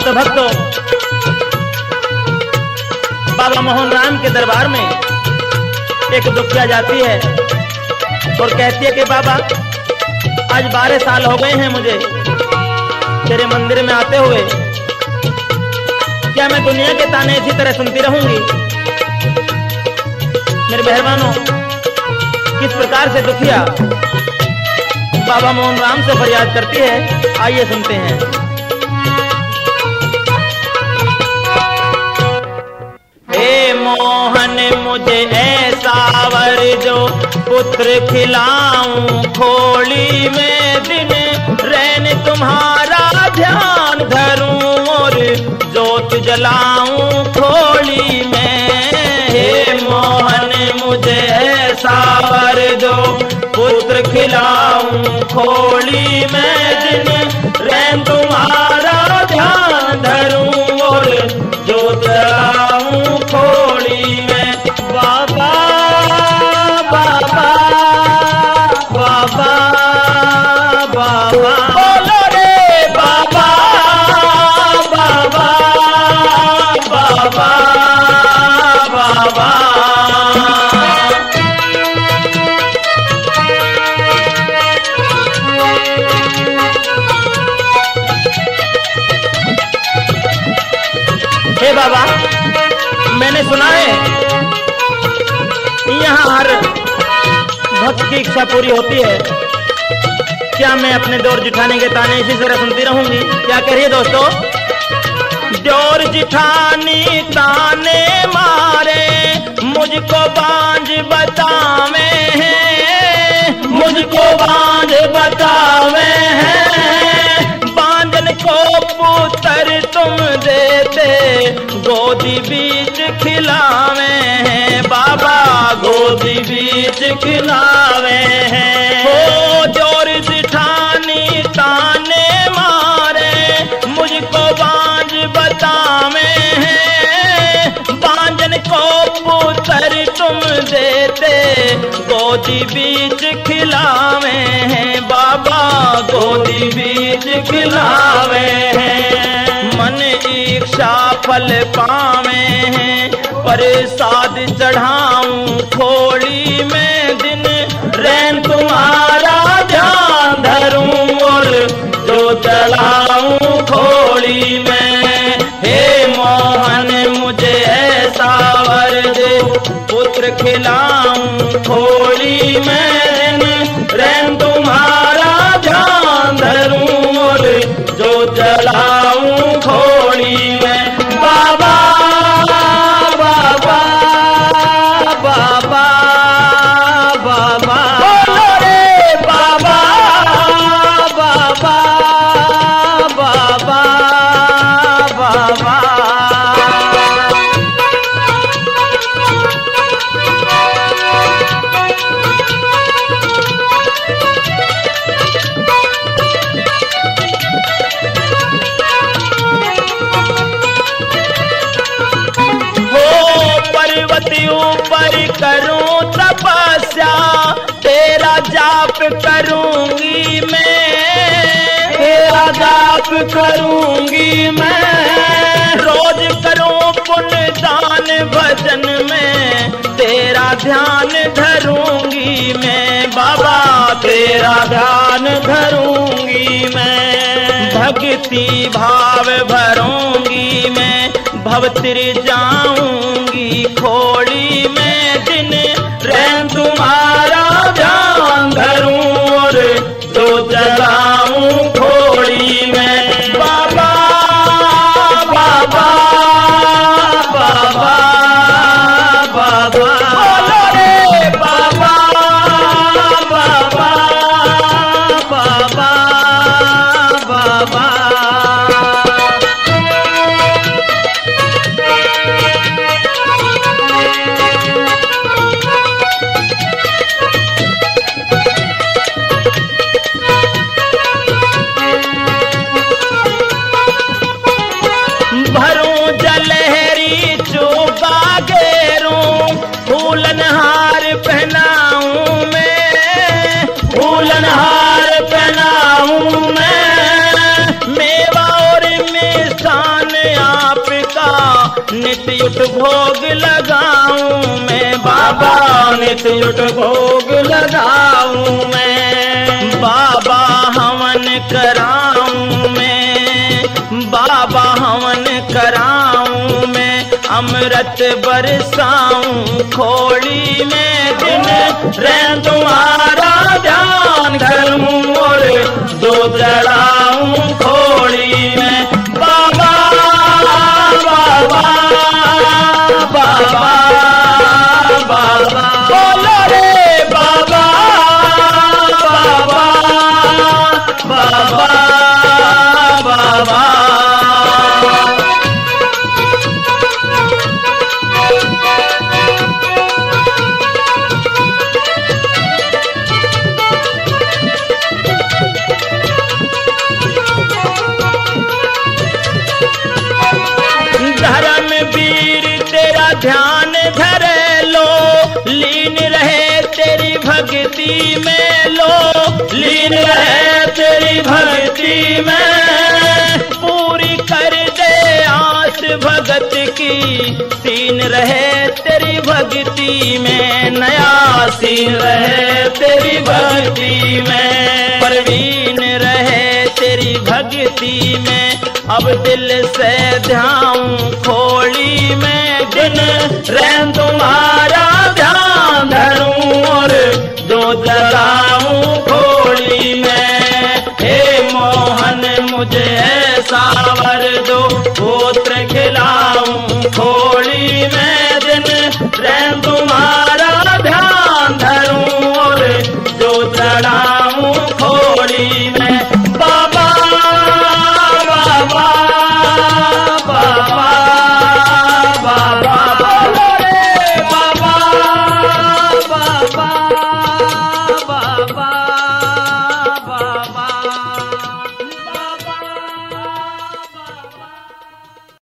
साधु भक्तों, बाबा मोहन राम के दरबार में एक दुखिया जाती है और कहती है कि बाबा, आज 12 साल हो गए हैं मुझे तेरे मंदिर में आते हुए। क्या मैं दुनिया के ताने इसी तरह सुनती रहूंगी? मेरे मेहरबानों, किस प्रकार से दुखिया बाबा मोहन राम से फरियाद करती है, आइए सुनते हैं। हे मोहन मुझे ऐसा वर जो पुत्र खिलाऊं खोली में, दिन रैन तुम्हारा ध्यान धरूं और जोत जलाऊं खोली में। हे मोहन मुझे ऐसा वर जो पुत्र खिलाऊं खोली में, दिन रैन तुम्हारा ध्यान धरूं और जोत जलाऊं खोली में। बाबा बाबा बाबा बाबा बोलो रे बाबा बाबा बाबा बाबा। हे बाबा, मैंने सुना है यहाँ हर भक्त की इच्छा पूरी होती है। क्या मैं अपने दौर जिठानी के ताने इसी तरह सुनती रहूंगी? क्या कह रही है दोस्तों? दौर जिठानी ताने मारे, मुझको बांझ बतावे हैं, मुझको बांझ बतावे हैं। बांझन को पुत्र तुम देते, गोदी बीच खिलावे हैं बाबा, गोदी बीच खिलावे हैं। हो जोर जिठानी ताने मारे, मुझको बांझ बतावे हैं। बांझन को पुत्र तुम देते, गोदी बीच खिलावे हैं बाबा, गोदी बीच खिलावे हैं। मन इच्छा फल पावे हैं, प्रसाद चढ़ाऊं खोली में, दिन रैन तुम्हारा ध्यान धरूं और जो जलाऊं खोली में। हे मोहन मुझे ऐसा वर दे, पुत्र खिलाऊं खोली में, रैन तुम्हारा ध्यान धरूं और जो जलाऊं खोली में। बाबा बाबा बाबा बाबा बोलो रे बाबा बाबा बाबा बाबा। ऊपर करूं तपस्या, तेरा जाप करूंगी मैं, तेरा जाप करूंगी मैं। रोज करूं पुण्य दान भजन में, तेरा ध्यान धरूंगी मैं बाबा, तेरा ध्यान धरूंगी मैं। भक्ति भाव भरूंगी मैं, भवतिर जाऊंगी खोली में, दिन रैन तुम्हारा ध्यान धरूं और जो जलाऊं खोली में। बाबा बाबा बाबा बाबा बोलो रे बाबा बाबा बाबा बाबा। नित्य उठ भोग लगाऊं मैं बाबा, नित्य उठ भोग लगाऊं मैं बाबा, हवन कराऊं मैं बाबा, हवन कराऊं मैं अमृत बरसाऊं खोली में, दिन रैन तुम्हारा ध्यान करूं और दूध जलाऊं खोली में बाबा बाबा बाबा बाबा, बोलो रे बाबा बाबा बाबा बाबा। धर्मवीर तेरा ध्यान धर लो, लीन रहे तेरी भक्ति में लो, लीन रहे तेरी भक्ति में, पूरी कर दे आस भगत की, सीन रहे तेरी भक्ति में, नया सीन रहे तेरी भक्ति में, परवीन रहे तेरी भक्ति में, अब दिल से ध्यान खोली में, दिन रैन तुम्हारा ध्यान धरूं और जो जलाऊं खोली में, हे मोहन मुझे ऐसा वर दो।